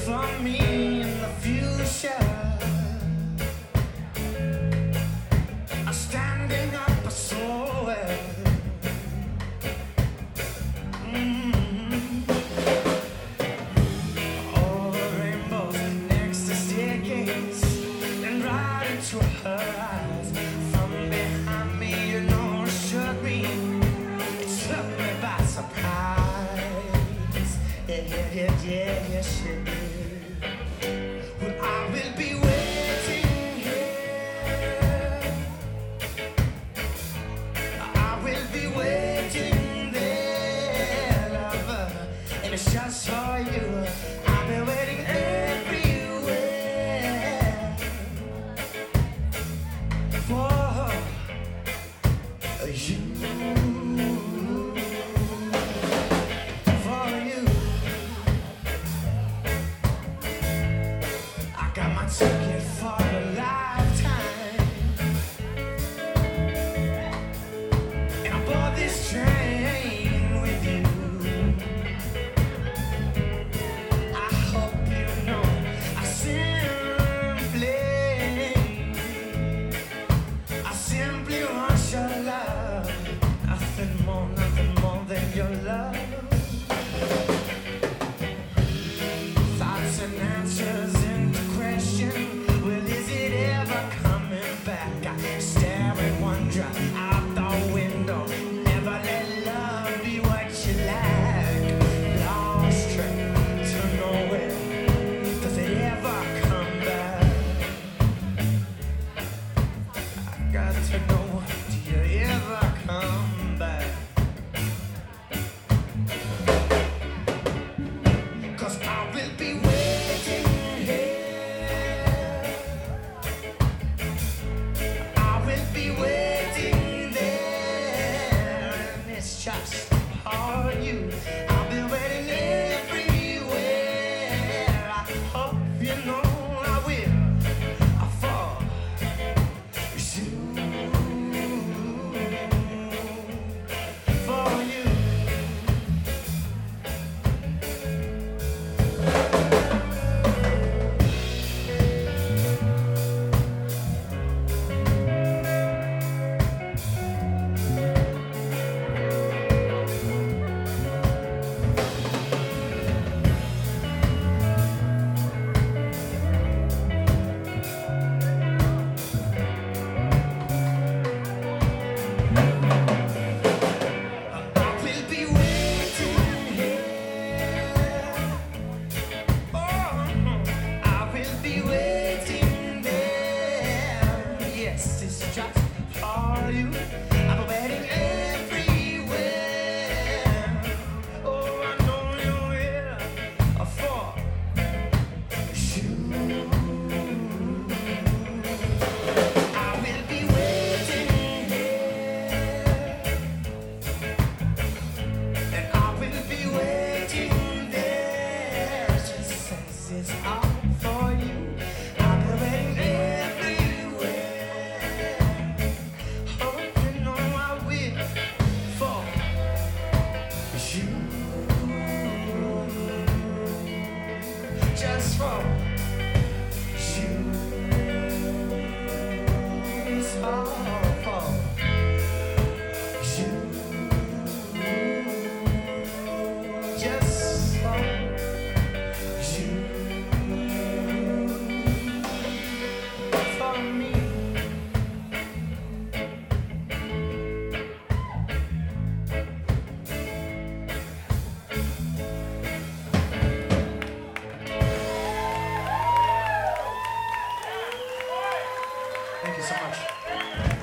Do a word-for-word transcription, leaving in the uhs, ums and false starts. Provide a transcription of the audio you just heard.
for me in the future. I'm standing up so well. Mm-hmm. All the rainbows next to staircase and right into her eyes. From behind me, you know, it shook me. It took me by surprise. Yeah, yeah, yeah, yeah, yes, it did. Well, I will be waiting here. I will be waiting there, lover. And it's just for you. I've been waiting everywhere for you. Ticket for a lifetime, and I bought this train with you. I hope you know I simply, I simply want your love. Nothing more, nothing more than your love. Thoughts and answers. Well, is it ever coming back? I stare and wonder out the window. Never let love be what you lack. Lost track to nowhere. Does it ever come back? I got to know, do you ever come back? 'Cause I will be waiting. Just for you, I've been waiting everywhere. I hope you know I will for you, for you. It's just for you. I'm waiting everywhere. Oh, I know you will for you. I will be waiting here, and I will be waiting there. Just says it's all for you. I've been waiting just for you. It's all for you. Just for you. For me. Thank you so much.